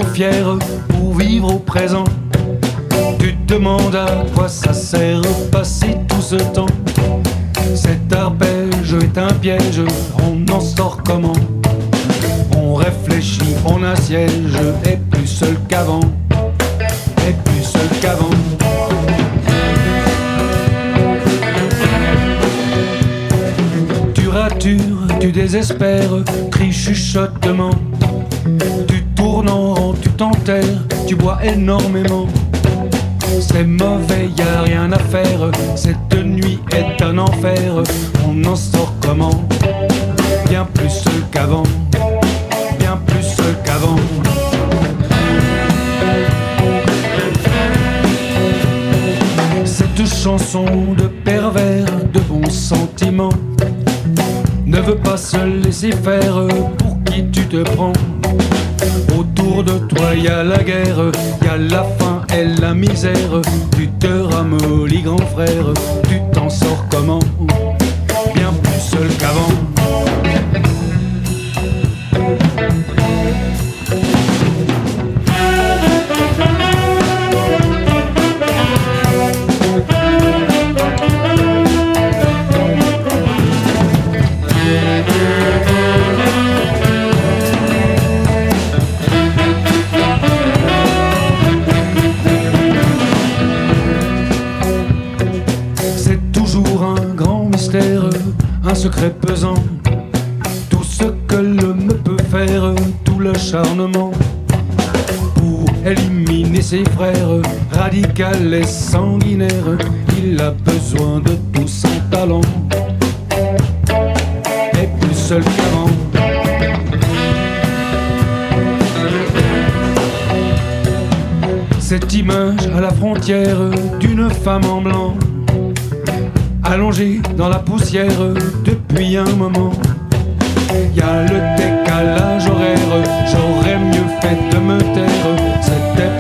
fier pour vivre au présent. Tu te demandes à quoi ça sert passer tout ce temps. Cet arpège est un piège, on en sort comment? On réfléchit, on assiège, et plus seul qu'avant, et plus seul qu'avant. Tu ratures, tu désespères, cries chuchotement. Tu tournes en rond, tu t'enterres, tu bois énormément. C'est mauvais, y a rien à faire, cette nuit est un enfer. On en sort comment? Bien plus seul qu'avant, bien plus seul qu'avant. Cette chanson de pervers, de bons sentiments, ne veut pas se laisser faire. Pour qui tu te prends? Autour de toi y a la guerre, y a la faim et la misère. Tu te ramollis grand frère, tu t'en sors comment? Bien plus seul qu'avant. Un secret pesant, tout ce que l'homme peut faire, tout l'acharnement pour éliminer ses frères, radical et sanguinaire. Il a besoin de tout son talent, et plus seul qu'avant. Cette image à la frontière d'une femme en blanc, allongé dans la poussière depuis un moment. Y a le décalage horaire, j'aurais mieux fait de me taire. C'était